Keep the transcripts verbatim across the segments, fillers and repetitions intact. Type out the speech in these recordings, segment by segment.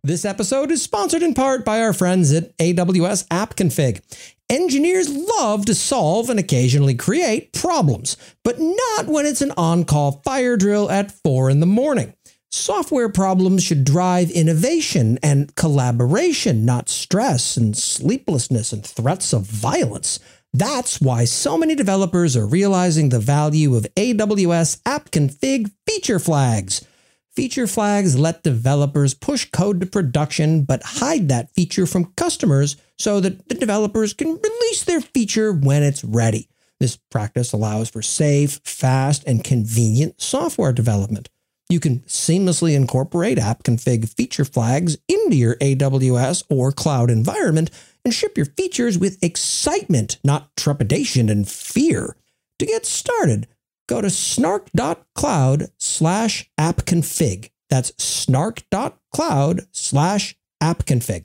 This episode is sponsored in part by our friends at A W S App Config. Engineers love to solve and occasionally create problems, but not when it's an on-call fire drill at four in the morning. Software problems should drive innovation and collaboration, not stress and sleeplessness and threats of violence. That's why so many developers are realizing the value of A W S App Config feature flags. Feature flags let developers push code to production, but hide that feature from customers so that the developers can release their feature when it's ready. This practice allows for safe, fast, and convenient software development. You can seamlessly incorporate app config feature flags into your A W S or cloud environment and ship your features with excitement, not trepidation and fear. To get started, go to snark.cloud slash appconfig. That's snark.cloud slash appconfig.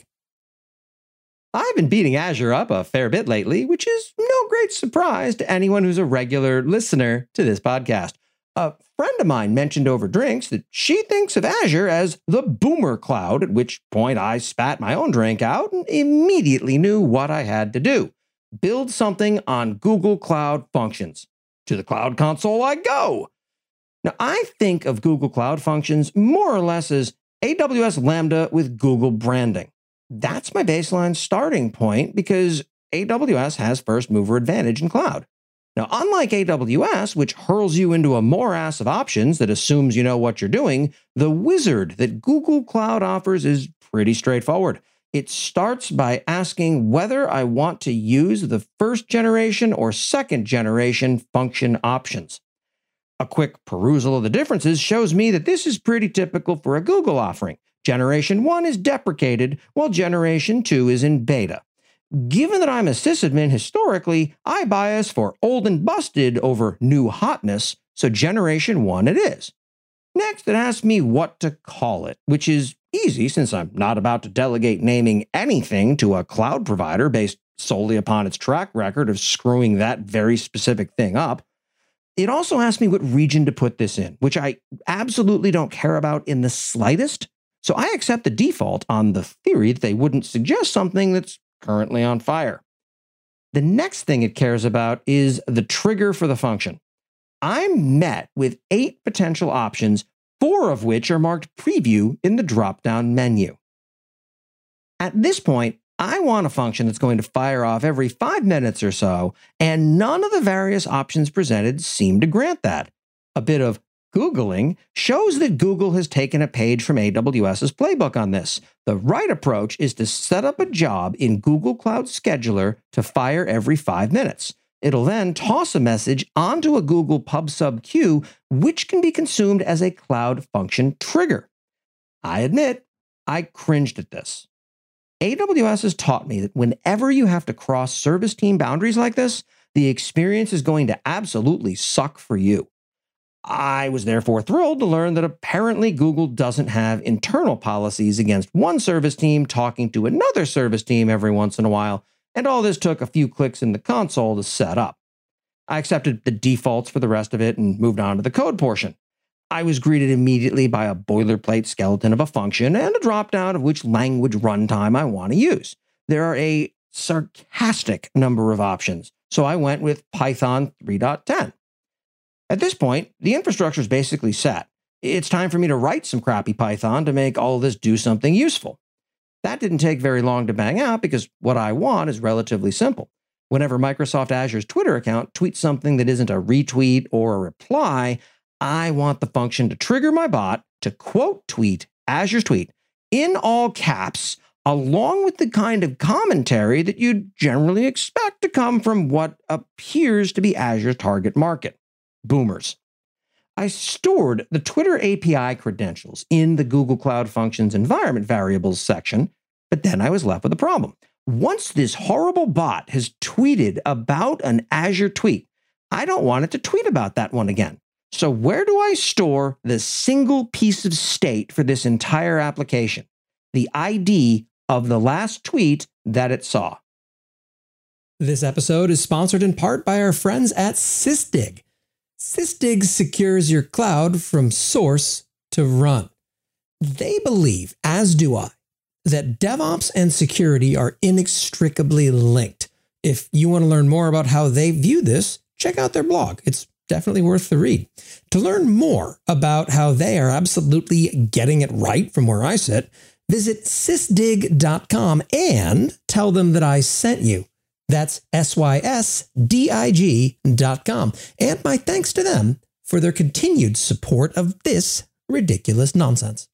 I've been beating Azure up a fair bit lately, which is no great surprise to anyone who's a regular listener to this podcast. A friend of mine mentioned over drinks that she thinks of Azure as the boomer cloud, at which point I spat my own drink out and immediately knew what I had to do. Build something on Google Cloud Functions. To the Cloud Console I go. Now, I think of Google Cloud Functions more or less as A W S Lambda with Google branding. That's my baseline starting point because A W S has first mover advantage in cloud. Now, unlike A W S, which hurls you into a morass of options that assumes you know what you're doing, the wizard that Google Cloud offers is pretty straightforward. It starts by asking whether I want to use the first generation or second generation function options. A quick perusal of the differences shows me that this is pretty typical for a Google offering. Generation one is deprecated, while Generation two is in beta. Given that I'm a sysadmin historically, I bias for old and busted over new hotness, so Generation one it is. Next, it asks me what to call it, which is easy since I'm not about to delegate naming anything to a cloud provider based solely upon its track record of screwing that very specific thing up. It also asks me what region to put this in, which I absolutely don't care about in the slightest, so I accept the default on the theory that they wouldn't suggest something that's currently on fire. The next thing it cares about is the trigger for the function. I'm met with eight potential options, four of which are marked preview in the drop-down menu. At this point, I want a function that's going to fire off every five minutes or so, and none of the various options presented seem to grant that. A bit of Googling shows that Google has taken a page from AWS's playbook on this. The right approach is to set up a job in Google Cloud Scheduler to fire every five minutes. It'll then toss a message onto a Google PubSub queue, which can be consumed as a Cloud Function trigger. I admit, I cringed at this. A W S has taught me that whenever you have to cross service team boundaries like this, the experience is going to absolutely suck for you. I was therefore thrilled to learn that apparently Google doesn't have internal policies against one service team talking to another service team every once in a while, and all this took a few clicks in the console to set up. I accepted the defaults for the rest of it and moved on to the code portion. I was greeted immediately by a boilerplate skeleton of a function and a dropdown of which language runtime I want to use. There are a sarcastic number of options, so I went with Python three point ten. At this point, the infrastructure is basically set. It's time for me to write some crappy Python to make all of this do something useful. That didn't take very long to bang out because what I want is relatively simple. Whenever Microsoft Azure's Twitter account tweets something that isn't a retweet or a reply, I want the function to trigger my bot to quote tweet Azure's tweet in all caps, along with the kind of commentary that you'd generally expect to come from what appears to be Azure's target market. Boomers. I stored the Twitter A P I credentials in the Google Cloud Functions environment variables section, but then I was left with a problem. Once this horrible bot has tweeted about an Azure tweet, I don't want it to tweet about that one again. So where do I store the single piece of state for this entire application? The I D of the last tweet that it saw. This episode is sponsored in part by our friends at Sysdig. Sysdig secures your cloud from source to run. They believe, as do I, that DevOps and security are inextricably linked. If you want to learn more about how they view this, check out their blog. It's definitely worth the read. To learn more about how they are absolutely getting it right from where I sit, visit sysdig dot com and tell them that I sent you. That's S Y S D I G dot com. And my thanks to them for their continued support of this ridiculous nonsense.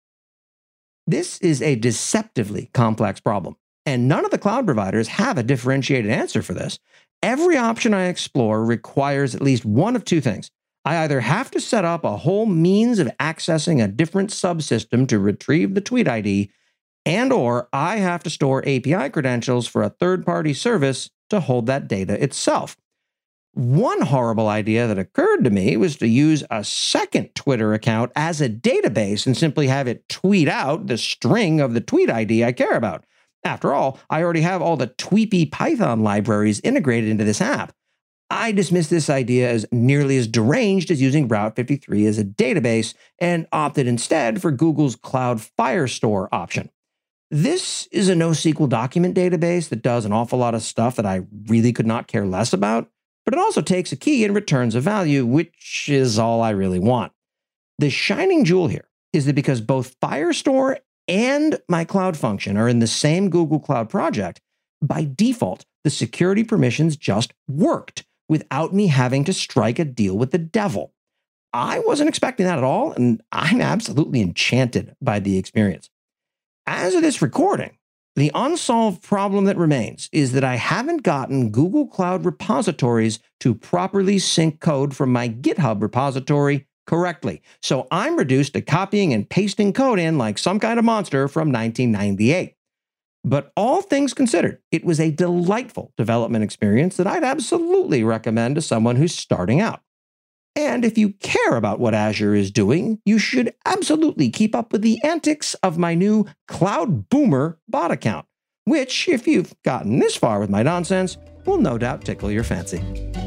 This is a deceptively complex problem, and none of the cloud providers have a differentiated answer for this. Every option I explore requires at least one of two things. I either have to set up a whole means of accessing a different subsystem to retrieve the tweet I D, and or I have to store A P I credentials for a third-party service to hold that data itself. One horrible idea that occurred to me was to use a second Twitter account as a database and simply have it tweet out the string of the tweet I D I care about. After all, I already have all the Tweepy Python libraries integrated into this app. I dismissed this idea as nearly as deranged as using Route fifty-three as a database and opted instead for Google's Cloud Firestore option. This is a NoSQL document database that does an awful lot of stuff that I really could not care less about, but it also takes a key and returns a value, which is all I really want. The shining jewel here is that because both Firestore and my Cloud Function are in the same Google Cloud project, by default, the security permissions just worked without me having to strike a deal with the devil. I wasn't expecting that at all, and I'm absolutely enchanted by the experience. As of this recording, the unsolved problem that remains is that I haven't gotten Google Cloud repositories to properly sync code from my GitHub repository correctly. So I'm reduced to copying and pasting code in like some kind of monster from nineteen ninety-eight. But all things considered, it was a delightful development experience that I'd absolutely recommend to someone who's starting out. And if you care about what Azure is doing, you should absolutely keep up with the antics of my new Cloud Boomer bot account, which, if you've gotten this far with my nonsense, will no doubt tickle your fancy.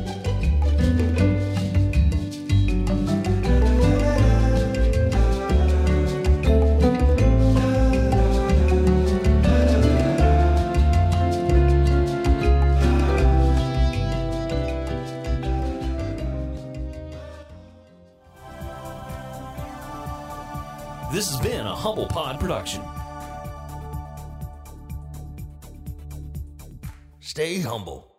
This has been a Humble Pod production. Stay humble.